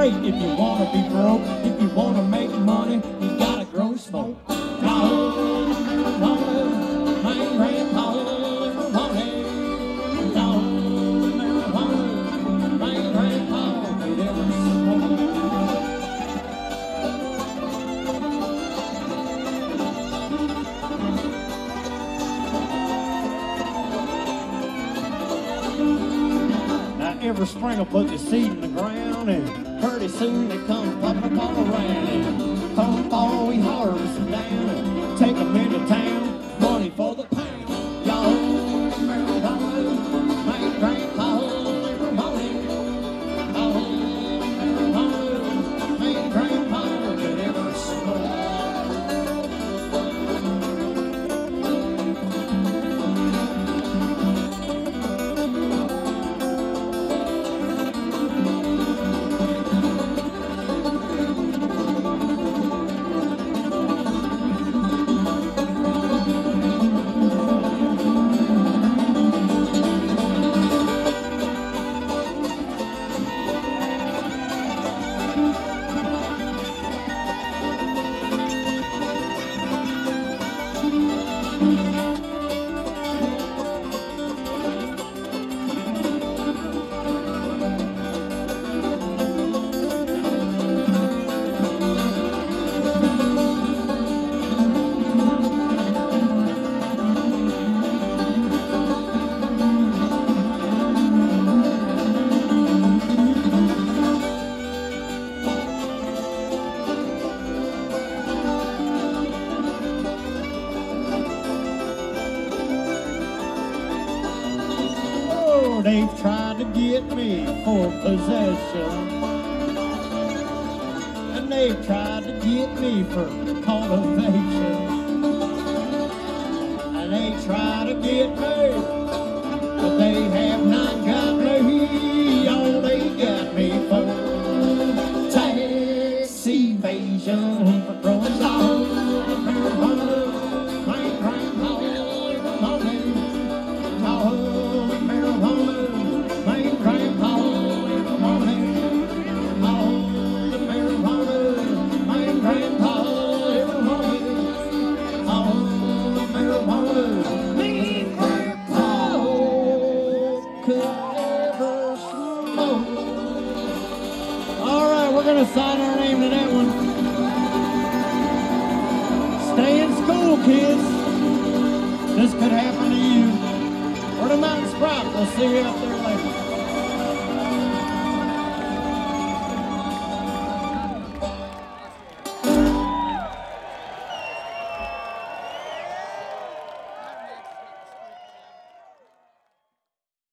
great. If you wanna be broke, if you wanna make money, you gotta grow smoke. No, marijuana, my grandpa never wanted. No, marijuana, my grandpa could ever smoke. Every spring I put the seed in the ground, and pretty soon they come popping up all around. And come fall, we harvest them down and take them into town. Money for the pound. Y'all, marijuana, my grandpa every morning. Oh, marijuana, my grandpa could ever smoke. They've tried to get me for possession, and they've tried to get me for cultivation, and they try to get me, but they have not got me. All they got me for tax evasion, for growing down marijuana. My grandpa every morning. Oh, marijuana, my grandpa every morning. Oh, the marijuana, my grandpa every morning. Oh, the marijuana, my grandpa could ever smoke. All right, we're gonna sign our name to that one. Stay in school, kids. This could happen to you. Or the Mountain Sprout. We'll see you up there later.